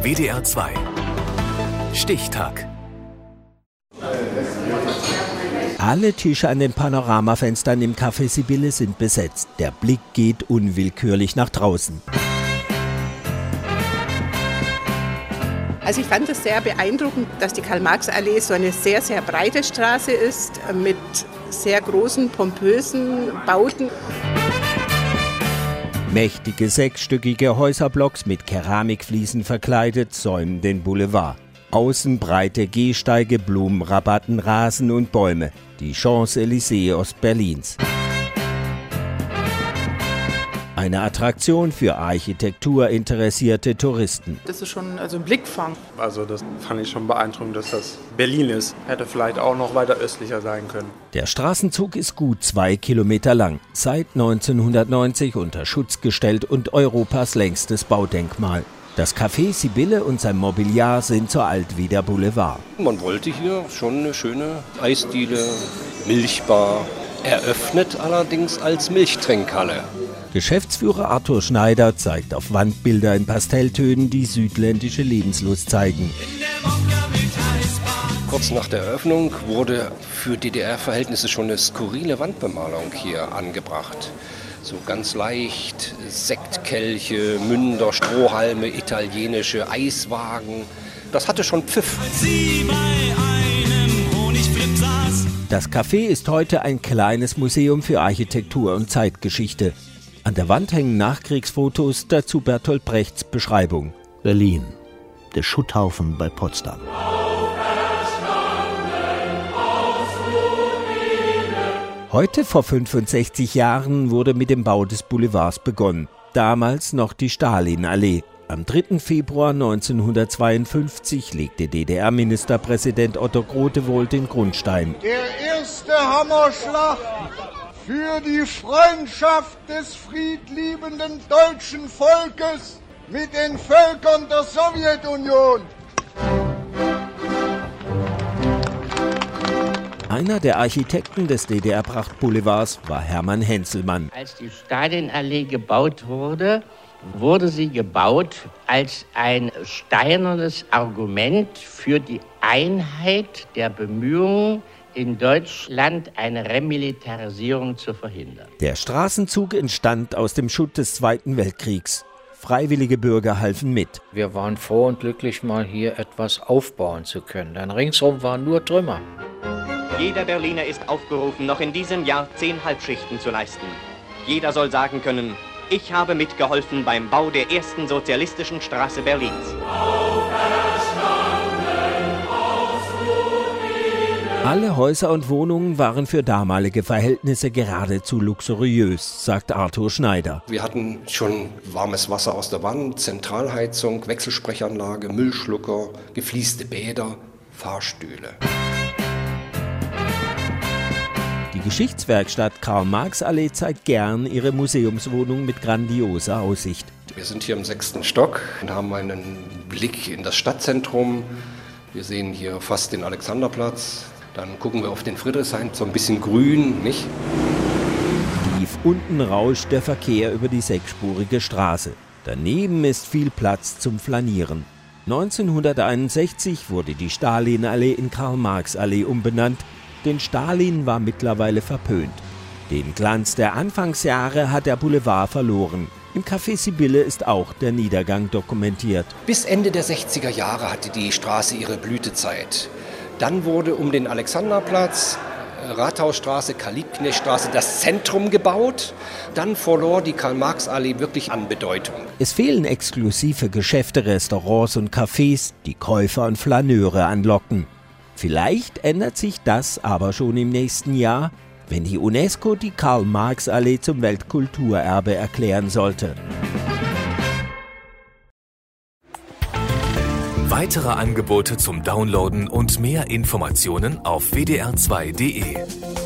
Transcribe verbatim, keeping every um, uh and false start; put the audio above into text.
W D R zwei Stichtag. Alle Tische an den Panoramafenstern im Café Sibylle sind besetzt. Der Blick geht unwillkürlich nach draußen. Also ich fand es sehr beeindruckend, dass die Karl-Marx-Allee so eine sehr, sehr breite Straße ist mit sehr großen, pompösen Bauten. Mächtige sechsstöckige Häuserblocks mit Keramikfliesen verkleidet säumen den Boulevard. Außen breite Gehsteige, Blumenrabatten, Rasen und Bäume. Die Champs-Élysées Ostberlins. Eine Attraktion für architekturinteressierte Touristen. Das ist schon also ein Blickfang. Also das fand ich schon beeindruckend, dass das Berlin ist. Hätte vielleicht auch noch weiter östlicher sein können. Der Straßenzug ist gut zwei Kilometer lang. Seit neunzehnhundertneunzig unter Schutz gestellt und Europas längstes Baudenkmal. Das Café Sibylle und sein Mobiliar sind so alt wie der Boulevard. Man wollte hier schon eine schöne Eisdiele, Milchbar, eröffnet allerdings als Milchtrinkhalle. Geschäftsführer Arthur Schneider zeigt auf Wandbilder in Pastelltönen, die südländische Lebenslust zeigen. Kurz nach der Eröffnung wurde für D D R-Verhältnisse schon eine skurrile Wandbemalung hier angebracht. So ganz leicht Sektkelche, Münder, Strohhalme, italienische Eiswagen. Das hatte schon Pfiff. Das Café ist heute ein kleines Museum für Architektur und Zeitgeschichte. An der Wand hängen Nachkriegsfotos, dazu Bertolt Brechts Beschreibung. Berlin, der Schutthaufen bei Potsdam. Heute, vor fünfundsechzig Jahren, wurde mit dem Bau des Boulevards begonnen. Damals noch die Stalinallee. Am dritten Februar neunzehnhundertzweiundfünfzig legte D D R-Ministerpräsident Otto Grotewohl den Grundstein. Der erste Hammerschlag für die Freundschaft des friedliebenden deutschen Volkes mit den Völkern der Sowjetunion. Einer der Architekten des D D R-Prachtboulevards war Hermann Henselmann. Als die Stalinallee gebaut wurde, wurde sie gebaut als ein steinernes Argument für die Einheit der Bemühungen, in Deutschland eine Remilitarisierung zu verhindern. Der Straßenzug entstand aus dem Schutt des Zweiten Weltkriegs. Freiwillige Bürger halfen mit. Wir waren froh und glücklich, mal hier etwas aufbauen zu können, denn ringsherum waren nur Trümmer. Jeder Berliner ist aufgerufen, noch in diesem Jahr zehn Halbschichten zu leisten. Jeder soll sagen können, ich habe mitgeholfen beim Bau der ersten sozialistischen Straße Berlins. Alle Häuser und Wohnungen waren für damalige Verhältnisse geradezu luxuriös, sagt Arthur Schneider. Wir hatten schon warmes Wasser aus der Wand, Zentralheizung, Wechselsprechanlage, Müllschlucker, geflieste Bäder, Fahrstühle. Die Geschichtswerkstatt Karl-Marx-Allee zeigt gern ihre Museumswohnung mit grandioser Aussicht. Wir sind hier im sechsten Stock und haben einen Blick in das Stadtzentrum. Wir sehen hier fast den Alexanderplatz. Dann gucken wir auf den Friedrichshain, so ein bisschen grün, nicht? Tief unten rauscht der Verkehr über die sechsspurige Straße. Daneben ist viel Platz zum Flanieren. neunzehnhunderteinundsechzig wurde die Stalinallee in Karl-Marx-Allee umbenannt, denn Stalin war mittlerweile verpönt. Den Glanz der Anfangsjahre hat der Boulevard verloren. Im Café Sibylle ist auch der Niedergang dokumentiert. Bis Ende der sechziger Jahre hatte die Straße ihre Blütezeit. Dann wurde um den Alexanderplatz, Rathausstraße, Karl-Liebknecht-Straße das Zentrum gebaut. Dann verlor die Karl-Marx-Allee wirklich an Bedeutung. Es fehlen exklusive Geschäfte, Restaurants und Cafés, die Käufer und Flaneure anlocken. Vielleicht ändert sich das aber schon im nächsten Jahr, wenn die UNESCO die Karl-Marx-Allee zum Weltkulturerbe erklären sollte. Weitere Angebote zum Downloaden und mehr Informationen auf w d r zwei punkt d e.